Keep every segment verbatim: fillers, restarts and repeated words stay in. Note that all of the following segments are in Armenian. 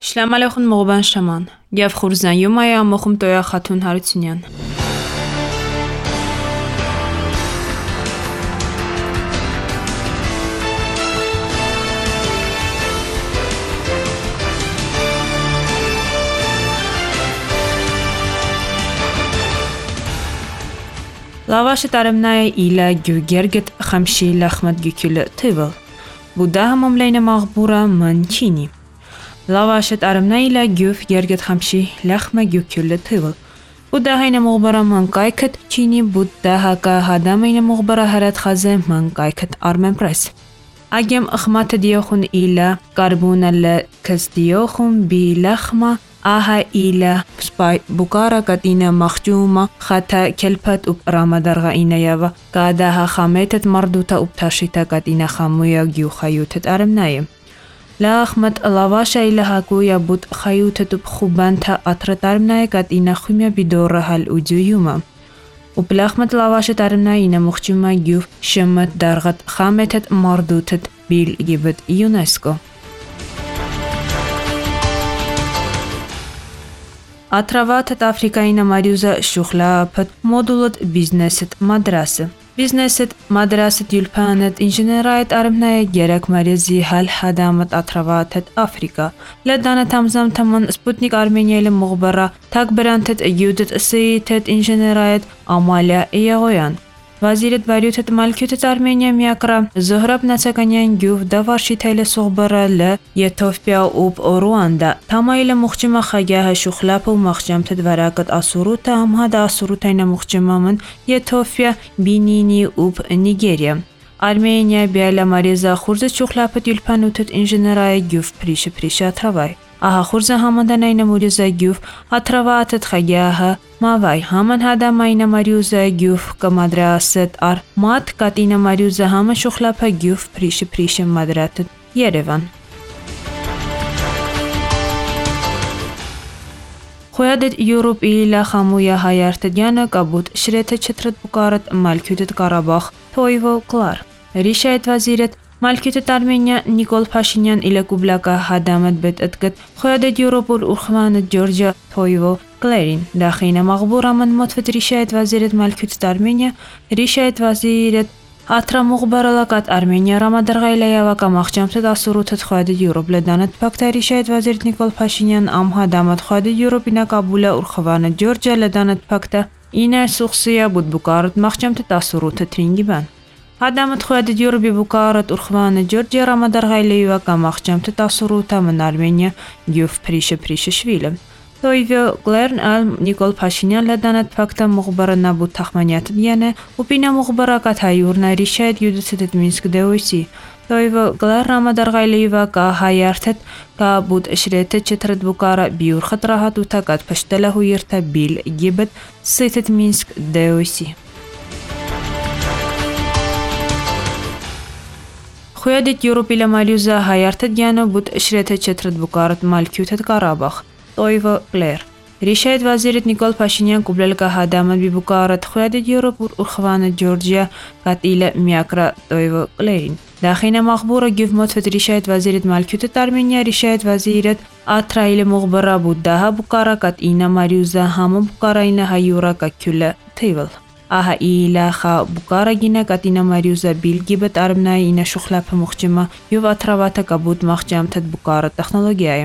Շլամ ալեխուն մողբան շաման, գև խուրզան յումայա մոխում տոյա խաթուն հարությունյան։ Լավաշը տարեմնայ իլա գյուգերգետ խամշի լախմատ գյուքյուլը թիվլ, բուդա համում լայնը մաղբուրա ման չինի։ Լավաշը տարեմնայ իլա գյուվ գերգետ խամշի լախմա գյուքյուլը թիվլ, բուդա հայնը մողբարա ման կայքտ չինի բուդա հակա հադամ այնը մողբարա հարատ խազը ման կայքտ արմեն պրես։ Ագեմ ըխմատը դիոխուն իլա կարբունալը կս դիոխուն բի լախմա Ահա իլա սպայ բուկարա կատինա մախջումա խաթա կելպատ ուպ ռամադարգա ինայավա կադահա խամետտ մարդուտա ուպ թաշիտա կատինա խամույա գյու խայութտ արմնայը։ Լախմատ լավաշա իլա հակույա բուտ խայութտ ուպ խուբանթա ատրտ արմնայը կատինա խումյա բիդորը հալ ուջույումա։ Ուպ լախմատ լավաշը տարմնայինա մուխջումա գյուվ շմըտ դարգատ խամետտ մարդուտտ բիլ գիբտ յունեսկո։ Աթրավաթտ Աֆրիկայինը մարյուզա շուխլապտ մոդուլըտ բիզնեսըտ մադրասը։ Բիզնեսըտ մադրասըտ յուլպանըտ ինժեներայտ արմնայը գերակ մարեզի հալ հադամըտ աթրավաթտ Աֆրիկա։ Լեդանը թամզամ թամն սպուտնիկ արմենիայլը մողբարա թակ բրանթտ յուդըտ սեյթտ ինժեներայտ ամալյա էյաղոյան։ Վազիրët բարյութտ մալքյութտ Արմենիա միակրա զոհրապ նացականյան գյուվ դավարշի թայլը սողբարալը Եթովպիա ուպ Ռուանդա թամայլը մուխջիմա խագյահը շուխլապը ու մախջամթտ վարակտ ասուրուտը ամհադա ասուրութայնը մուխջիմամն Եթովպիա բինինի ուպ Նիգերիա Արմենիա բյալա մարեզա խուրզը շուխլապը յուլպանութտ ինժեներայը գյուվ պրիշը պրիշը աթրավայ Ահա խուրզը համանդանայնը մուրիզա գյուվ աթրավաթտ խագյահը մավայ համն հադամայնը մարյուզա գյուվ կմադրասըտ ար մատ կատինը մարյուզա համը շուխլապը գյուվ պրիշը պրիշը մադրատտ Երևան Խոյադետ Եվրոպ իլա խամույա հայարտդյանը կաբուտ շրեթը չտրտ բուկարըտ մալքյութտ Կարաբախ թոյվո կլար Ռիշայտ վազիրըտ Մալքյութտ Արմենիա Նիկոլ Փաշինյան իլա կուբլակա հադամըտ բետ ըտկտ խոյադետ Եվրոպուր ուրխմանըտ Ջորջա թոյվո կլերին դախինը մաղբուրամն մոտվտ Ռիշայտ վազիրըտ Մալքյութտ Արմենիա Ռիշայտ վազիրըտ Աթրամուղբարալակատ Արմենիա Ռամադարգայլայավակա մախջամթտ ասուրութտ խոյադետ Եվրոպ լեդանըտ պակտա Ռիշայտ վազիրըտ Նիկոլ Փաշինյան ամհադամըտ խոյադետ Եվրոպինա կաբուլա ուրխվանը Ջորջա լեդանըտ պակտա ինա սուխսիա բուտ բուկարըտ մախջամթտ ասուրութտ տրինգիբան Հադամըտ խոյադետ Եվրոպի բուկարըտ ուրխվանը Ջորջա Ռամադարգայլայավակա մախջամթտ ասուրութա ման Արմենիա գյուվ պրիշը պրիշը շվիլը Թոյվո կլերն ալ Նիկոլ Փաշինյան լեդանըտ պակտա մուղբարը բուտ թախմանյատ դյանը ուպինա մուղբարակատ հայուրնա Ռիշայտ յուդսըտ Մինսկ դեոյսի Թոյվո կլեր Ռամադարգայլայավակա հայարտըտ կա բուտ շրեթը չտրտ բուկարա բիուր խտրահատ ուտակատ պշտելա հույրթա բիլ գիբտ սեյթտ Մինսկ դեոյսի Խոյադետ Եվրոպիլա մարյուզա հայարտըտ դյանը բուտ շրեթը չտրտ բուկարըտ մալքյութտ Կարաբախ Տոյվո կլեր Ռիշայտ վազիրըտ Նիկոլ Փաշինյան կուբլելկա հադամըտ բիբուկարըտ խոյադետ Եվրոպուր ուրխվանը Ջորջիա կատիլը միակրա Տոյվո կլերին Դախինը մաղբուրը գյուվ մոտվտ Ռիշայտ վազիրըտ Մալքյութտ Արմենիա Ռիշայտ վազիրըտ Աթրայլը մողբարա բուդդահա բուկարա կատինա մարյուզա համը բուկարայինը հայյուրա կակյուլը թիվլ Ահա իլա խա բուկարա գինա կատինա մարյուզա բիլ գիբտ արմնայի ինա շուխլապը մուխջիմա և աթրավաթը կաբուտ մախջամթտ բուկարը տեխնոլոգիայը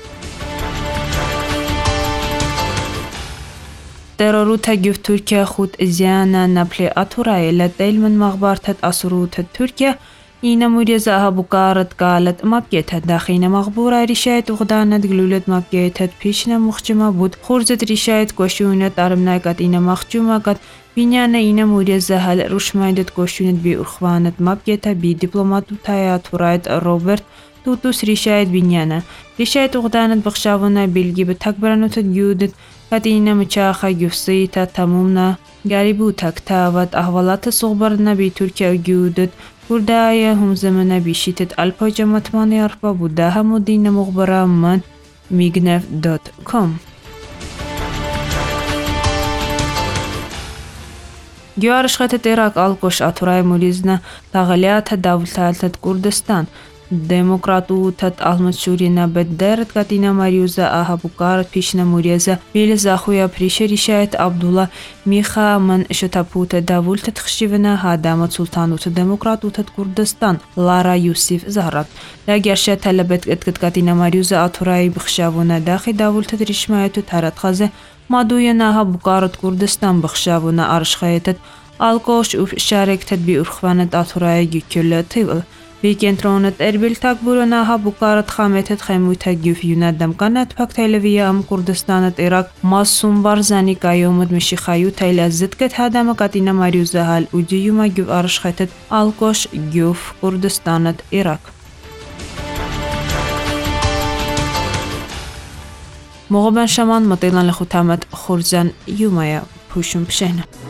Տերորութա գյուվ Թուրքիա խուտ զյանա նապլի աթուրայելը տելմն մաղբարթտ ասուրութտ Թուրքիա ինը մուրեզա ահա բուկարըտ կալըտ մապկեթը դախինը մաղբուրա Ռիշայտ ուղդանըտ գլուլըտ մապկեթըտ փիշնը մուխջիմա բուտ խուրզըտ Ռիշայտ կոշյունըտ արմնայ կատինը մախջումակատ Վինյանը ինը մուրեզա հալ ռուշմայդըտ կոշյունըտ բի ուրխվանըտ մապկեթը բի դիպլոմատութայ աթուրայտ Ռոբերտ Տուտուս Ռիշայտ Վինյանը Ռիշայտ ուղդանըտ բխշավունայ բիլգի բթակբրանութըտ գյուդըտ կատինը մչախա գյուվսեյթա թամումնա գարիբութակ թավատ ահվալատը սողբարնա բի Թուրքիա գյուդըտ Կուրդայը հումզմնա բիշիտըտ ալպոջամատմանի արպա բուդա համուդինը մողբարա ման միգնև դոտ կոմ Գյուարշխետը տերակ ալկոշ աթուրայ մուրիզնա տաղալյաթը դավլթալթըտ Կուրդստան Դեմոկրատուութդ ալմուտշուրինա բեդդերդ կատինա մարյուզա ահաբուկարդ փիշնա մուրիեզա բիլզախույա փրիշերիշայդ Աբդուլլա Միխա ման շտապութը դավուլթը թխշիվնա հադամը սուլտանութը դեմոկրատութը Կուրդստան Լարա Յուսիֆ Զահրատ լագերշա թալաբետ կտկատինա մարյուզա աթուրայի բխշավունա դախի դավուլթը դրիշմայաթը թարատխազե մադույնա ահաբուկարդ Կուրդստան բխշավունա արշխայեթ Ալկոշ ու շարեկթ բի ուրխվանդ աթուրայի գյուքյուլը թիվլ Վիկենտրոնդ Էրբիլ թակբուրոնա հաբուկարդ խամեթդ խեմույթը գյուվ յունադամ կանատ փակ թելևիա ամ Կուրդստանդ Իրաք մասում բարզանի կայոմդ միշիխայու թայլա զդկետ հադամը կատինա մարյուզահալ ու դյումա գյուվ արշխայթդ ալկոշ գյուվ Կուրդստանդ Իրաք Մողոբան շաման մտելան լխութամդ խորզան յումայա փուշում պշենը